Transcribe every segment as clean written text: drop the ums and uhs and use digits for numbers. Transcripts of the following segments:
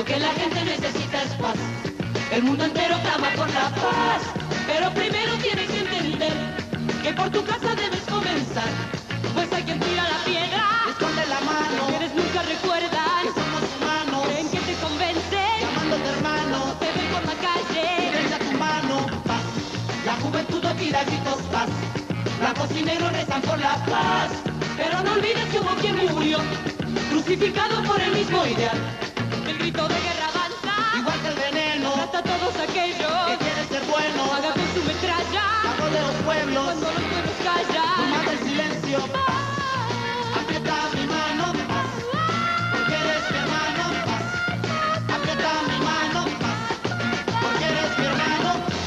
Lo que la gente necesita es paz. El mundo entero clama por la paz. Pero primero tienes que entender que por tu casa debes comenzar. Pues hay quien tira la piedra, esconde la mano, quienes nunca recuerdan que somos humanos, creen que te convence, llamándote hermano, te ven por la calle, derecha tu mano, paz. la juventud no tira gritos paz, blancos y negros rezan por la paz, pero no olvides que hubo quien murió, crucificado por el mismo ideal. El grito de guerra avanza, igual que el veneno, mata a todos aquellos que quieren ser buenos, haga con su metralla, la voz de los pueblos, cuando los pueblos tu callan. mata el silencio, aprieta mi mano, paz, porque eres mi hermano, paz, aprieta mi mano, paz, porque eres mi hermano.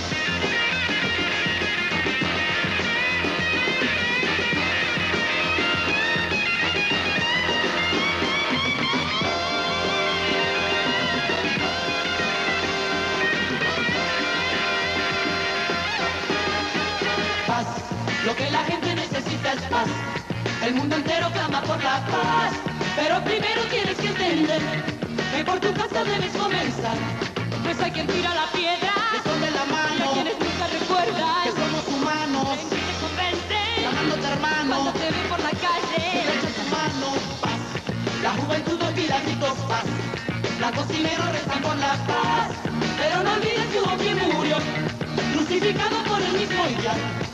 Paz, lo que la gente necesita es paz. El mundo entero clama por la paz. Pero primero tienes que entender que por tu casa debes comenzar. Pues hay quien tira la piedra, Esconde la y a mano, quienes nunca recuerdan que somos humanos, creen que te convence llamándote hermano, cuando te ven por la calle. derecha tu mano, paz. La juventud no olvida gritos paz. Blancos y negros rezan por la paz. Pero no olvides que hubo quien murió, crucificado por el mismo ideal.